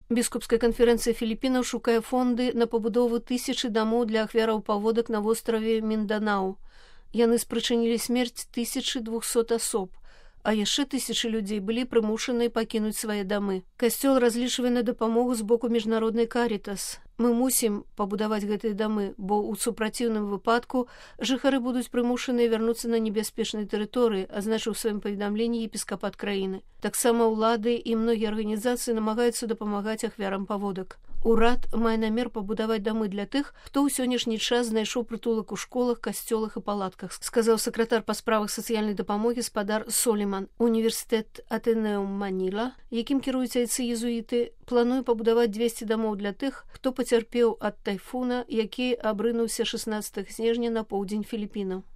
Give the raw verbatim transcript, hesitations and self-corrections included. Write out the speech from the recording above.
Біскупская канферэнцыя Філіпінаў шукае фонды на пабудову тысячы дамоў для ахвяраў паводак на востраве Мінданау. Яны спрычынілі смерць тысячы двухсот асоб, а яшчэ тысячы людзей былі прымушаны пакінуць свае дамы. Касцёл разлічвае на дапамогу з боку міжнароднай Карітас. Мы мусім пабудаваць гэтыя дамы, бо ў супраціўным выпадку жыхары будуць прымушаныя вярнуцца на небяспечнай тэрыторыі, азначыў у сваім паведамленні епіскапат краіны. Таксама ўлады і многія арганізацыі намагаюцца дапамагаць ахвярам паводак. Урад мае намер пабудаваць дамы для тых, хто ў сённяшні час знайшоў прытулак у школах, касцёлах і палатках, сказаў сакратар па справах сацыяльнай дапамогі спадар Соліман. Універсітэт Атэнеум Маніла, якім кіруюць айцы-езуіты, плануе пабудаваць дзвесце дамоў для тых, хто пацярпеў ад тайфуна, які абрынуўся шаснаццатага снежня на поўдзень Філіпінаў.